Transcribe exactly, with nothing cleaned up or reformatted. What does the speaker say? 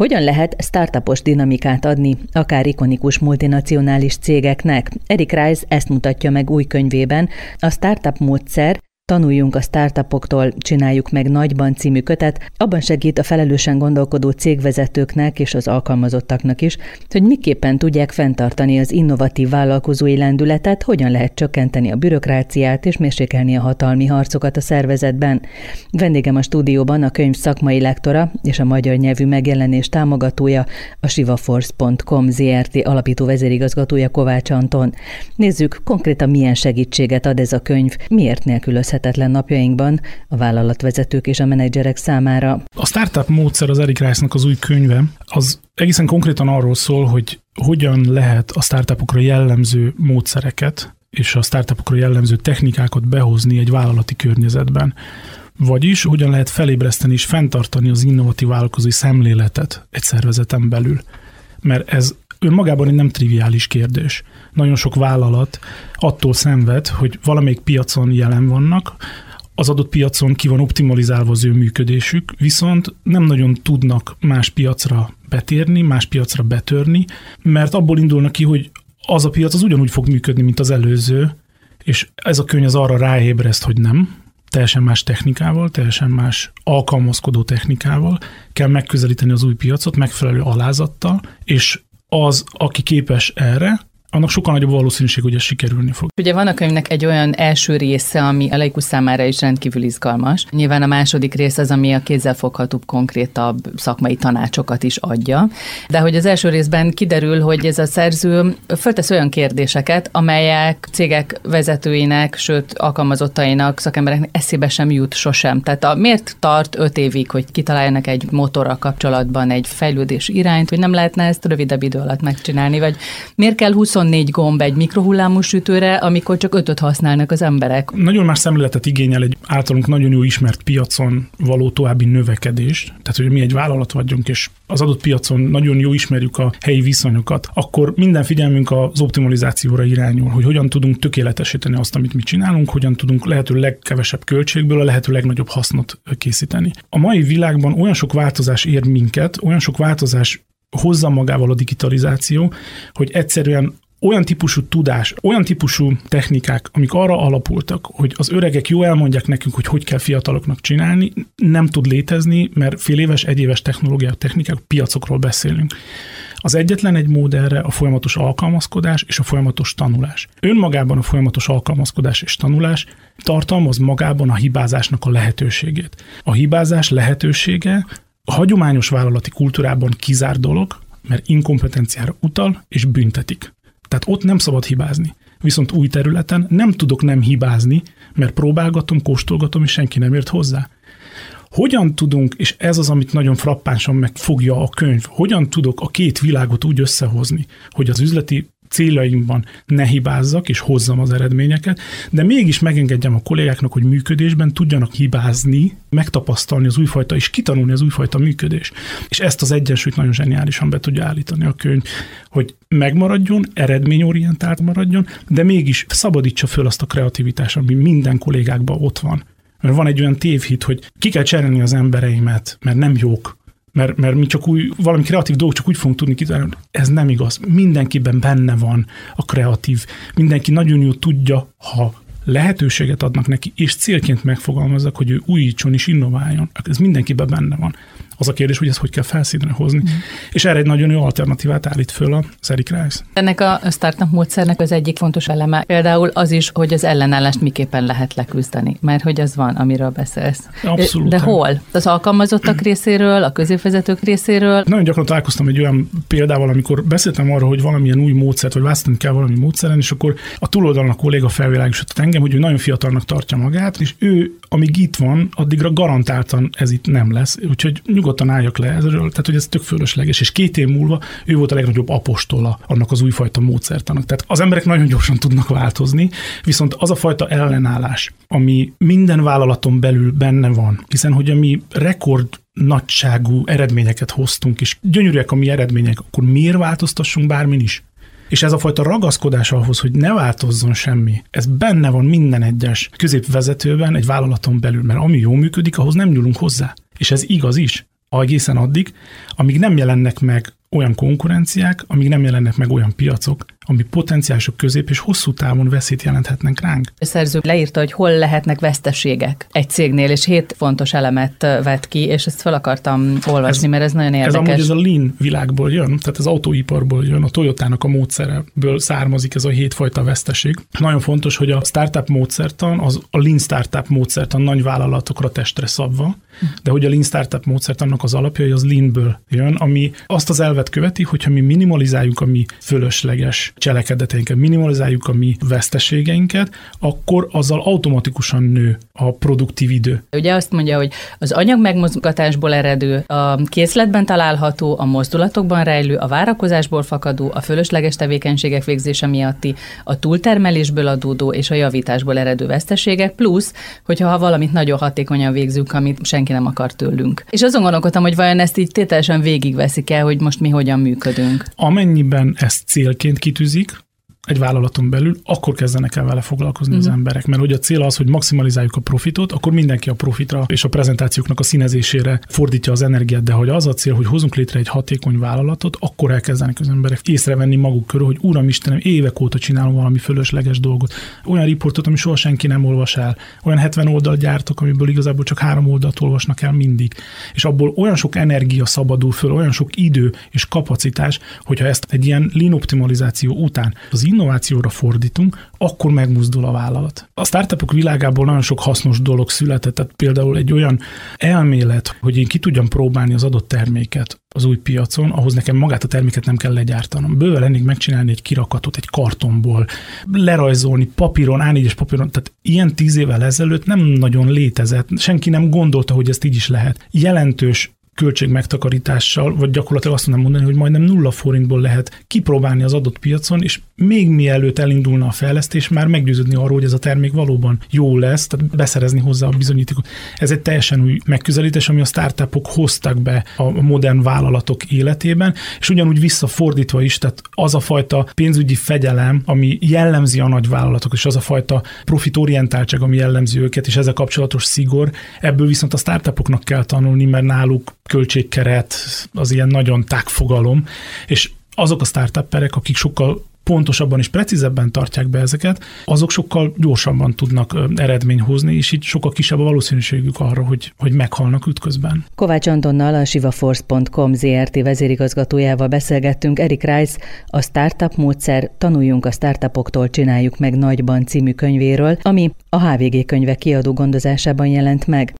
Hogyan lehet startupos dinamikát adni akár ikonikus multinacionális cégeknek? Eric Rice ezt mutatja meg új könyvében, a Startup módszer, Tanuljunk a startupoktól, csináljuk meg nagyban című kötet, abban segít a felelősen gondolkodó cégvezetőknek és az alkalmazottaknak is, hogy miképpen tudják fenntartani az innovatív vállalkozói lendületet, hogyan lehet csökkenteni a bürokráciát és mérsékelni a hatalmi harcokat a szervezetben. Vendégem a stúdióban a könyv szakmai lektora és a magyar nyelvű megjelenés támogatója, a sivaforce pont com Zrt. Alapító vezérigazgatója Kovács Anton. Nézzük, konkrétan milyen segítséget ad ez a könyv, miért nélkülözhetetlen napjainkban a vállalatvezetők és a menedzserek számára. A Startup módszer, az Eric Rice-nak az új könyve, az egészen konkrétan arról szól, hogy hogyan lehet a startupokra jellemző módszereket és a startupokra jellemző technikákat behozni egy vállalati környezetben. Vagyis hogyan lehet felébreszteni és fenntartani az innovatív vállalkozói szemléletet egy szervezeten belül. Mert ez önmagában egy nem triviális kérdés. Nagyon sok vállalat attól szenved, hogy valamelyik piacon jelen vannak, az adott piacon ki van optimalizálva az ő működésük, viszont nem nagyon tudnak más piacra betérni, más piacra betörni, mert abból indulnak ki, hogy az a piac az ugyanúgy fog működni, mint az előző, és ez a könyv az arra ráébreszt, hogy nem, teljesen más technikával, teljesen más alkalmazkodó technikával kell megközelíteni az új piacot, megfelelő alázattal, és az, aki képes erre, annak sokkal nagyobb valószínűség, hogy ez sikerülni fog. Ugye van a könyvnek egy olyan első része, ami a laikus számára is rendkívül izgalmas. Nyilván a második rész az, ami a kézzelfoghatóbb, konkrétabb szakmai tanácsokat is adja. De hogy az első részben kiderül, hogy ez a szerző föltesz olyan kérdéseket, amelyek cégek vezetőinek, sőt alkalmazottainak, szakembereknek eszébe sem jut sosem. Tehát a, miért tart öt évig, hogy kitaláljanak egy motorral kapcsolatban egy fejlődés irányt, hogy nem lehetne ezt rövidebb idő alatt megcsinálni, vagy miért kell huszonnégy gomb egy mikrohullámú sütőre, amikor csak ötöt használnak az emberek. Nagyon más szemléletet igényel egy általunk nagyon jó ismert piacon való további növekedés. Tehát, hogy mi egy vállalat vagyunk, és az adott piacon nagyon jó ismerjük a helyi viszonyokat, akkor minden figyelmünk az optimalizációra irányul, hogy hogyan tudunk tökéletesíteni azt, amit mi csinálunk, hogyan tudunk lehető legkevesebb költségből a lehető legnagyobb hasznot készíteni. A mai világban olyan sok változás ér minket, olyan sok változás hozza magával a digitalizáció, hogy egyszerűen olyan típusú tudás, olyan típusú technikák, amik arra alapultak, hogy az öregek jól elmondják nekünk, hogy hogy kell fiataloknak csinálni, nem tud létezni, mert fél éves, egyéves technológiák, technikák, piacokról beszélünk. Az egyetlen egy mód erre a folyamatos alkalmazkodás és a folyamatos tanulás. Önmagában a folyamatos alkalmazkodás és tanulás tartalmaz magában a hibázásnak a lehetőségét. A hibázás lehetősége a hagyományos vállalati kultúrában kizárt dolog, mert inkompetenciára utal és büntetik. Tehát ott nem szabad hibázni. Viszont új területen nem tudok nem hibázni, mert próbálgatom, kóstolgatom, és senki nem ért hozzá. Hogyan tudunk, és ez az, amit nagyon frappánsan megfogja a könyv, hogyan tudok a két világot úgy összehozni, hogy az üzleti céljaimban ne hibázzak, és hozzam az eredményeket, de mégis megengedjem a kollégáknak, hogy működésben tudjanak hibázni, megtapasztalni az újfajta, és kitanulni az újfajta működés. És ezt az egyensúlyt nagyon zseniálisan be tudja állítani a könyv, hogy megmaradjon, eredményorientált maradjon, de mégis szabadítsa föl azt a kreativitást, ami minden kollégákban ott van. Mert van egy olyan tévhit, hogy ki kell cserélni az embereimet, mert nem jók, Mert, mert mi csak új, valami kreatív dolgok csak úgy fogunk tudni kitalálni. Ez nem igaz. Mindenkiben benne van a kreatív. Mindenki nagyon jól tudja, ha lehetőséget adnak neki, és célként megfogalmazzak, hogy ő újítson és innováljon. Ez mindenkiben benne van. Az a kérdés, hogy ezt hogy kell felszínre hozni. Mm. És erre egy nagyon jó alternatívát állít föl az Eric Rice. Ennek a startup módszernek az egyik fontos eleme például az is, hogy az ellenállást miképpen lehet leküzdeni, mert hogy az van, amiről beszélsz. Abszolút. De hol? Az alkalmazottak részéről, a középvezetők részéről? Nagyon gyakran találkoztam egy olyan példával, amikor beszéltem arról, hogy valamilyen új módszert, vagy választani kell valami módszeren, és akkor a túloldalon a kolléga felvilágosított engem, hogy ő nagyon fiatalnak tartja magát, és ő, amíg itt van, addigra garantáltan ez itt nem lesz. Úgyhogy nyugodtan álljak le ezről, tehát hogy ez tök fölösleges, és két év múlva ő volt a legnagyobb apostola annak az újfajta módszertanak. Tehát az emberek nagyon gyorsan tudnak változni, viszont az a fajta ellenállás, ami minden vállalaton belül benne van, hiszen hogy mi rekord nagyságú eredményeket hoztunk, és gyönyörűek a mi eredmények, akkor miért változtassunk bármin is? És ez a fajta ragaszkodás ahhoz, hogy ne változzon semmi, ez benne van minden egyes középvezetőben, egy vállalaton belül, mert ami jól működik, ahhoz nem nyúlunk hozzá. És ez igaz is. egészen addig, amíg nem jelennek meg olyan konkurenciák, amíg nem jelennek meg olyan piacok, ami potenciálisok közép és hosszú távon veszélyt jelenthetnek ránk. A szerző leírta, hogy hol lehetnek veszteségek egy cégnél, és hét fontos elemet vett ki, és ezt fel akartam olvasni, ez, mert ez nagyon érdekes. Ez amúgy ez a lean világból jön, tehát az autóiparból jön, a Toyotának a módszereből származik ez a hétfajta veszteség. Nagyon fontos, hogy a startup módszertan, az a lean startup módszertan nagy vállalatokra testre szabva, de hogy a lean startup módszertannak az alapja, az leanből jön, ami azt az elvet követi, hogyha mi minimalizáljuk a mi fölösleges cselekedeteinket, minimalizáljuk a mi veszteségeinket, akkor azzal automatikusan nő a produktív idő. Ugye azt mondja, hogy az anyag megmozgatásból eredő, a készletben található, a mozdulatokban rejlő, a várakozásból fakadó, a fölösleges tevékenységek végzése miatti, a túltermelésből adódó és a javításból eredő veszteségek, plusz, hogyha ha valamit nagyon hatékonyan végzünk, amit senki nem akar tőlünk. És azon gondolkodtam, hogy vajon ezt így tételesen végigveszik el, hogy most mi hogyan működünk. Amennyiben ezt célként kitűzik egy vállalaton belül, akkor kezdenek el vele foglalkozni uh-huh. az emberek. Mert hogy a cél az, hogy maximalizáljuk a profitot, akkor mindenki a profitra és a prezentációknak a színezésére fordítja az energiát, de hogy az a cél, hogy hozunk létre egy hatékony vállalatot, akkor elkezdenek az emberek észrevenni maguk körül, hogy Uram Istenem, évek óta csinálom valami fölösleges dolgot. Olyan riportot, ami soha senki nem olvas el. Olyan hetven oldal gyártok, amiből igazából csak három oldalt olvasnak el mindig. És abból olyan sok energia szabadul föl, olyan sok idő és kapacitás, hogyha ezt egy ilyen lean optimalizáció után az innovációra fordítunk, akkor megmozdul a vállalat. A startupok világából nagyon sok hasznos dolog született, tehát például egy olyan elmélet, hogy én ki tudjam próbálni az adott terméket az új piacon, ahhoz nekem magát a terméket nem kell legyártanom. Bőven lennék megcsinálni egy kirakatot egy kartonból, lerajzolni papíron, á négyes papíron, tehát ilyen tíz évvel ezelőtt nem nagyon létezett, senki nem gondolta, hogy ezt így is lehet. Jelentős költségmegtakarítással, vagy gyakorlatilag azt mondom mondani, hogy majdnem nulla forintból lehet kipróbálni az adott piacon, és még mielőtt elindulna a fejlesztés, már meggyőződni arról, hogy ez a termék valóban jó lesz, tehát beszerezni hozzá a bizonyítékot. Ez egy teljesen új megközelítés, ami a startupok hoztak be a modern vállalatok életében, és ugyanúgy visszafordítva is, tehát az a fajta pénzügyi fegyelem, ami jellemzi a nagy vállalatok, és az a fajta profitorientáltság, ami jellemzi őket, és ezzel kapcsolatos szigor, ebből viszont a startupoknak kell tanulni, mert náluk költségkeret az ilyen nagyon tág fogalom, és azok a startupperek, akik sokkal pontosabban és precízebben tartják be ezeket, azok sokkal gyorsabban tudnak eredmény hozni, és így sokkal kisebb a valószínűségük arra, hogy, hogy meghalnak ütközben. Kovács Antonnal, a sivaforce pont com zé er té vezérigazgatójával beszélgettünk. Eric Rice a Startup módszer, tanuljunk a startupoktól, csináljuk meg nagyban című könyvéről, ami a há vé gé könyvek kiadó gondozásában jelent meg.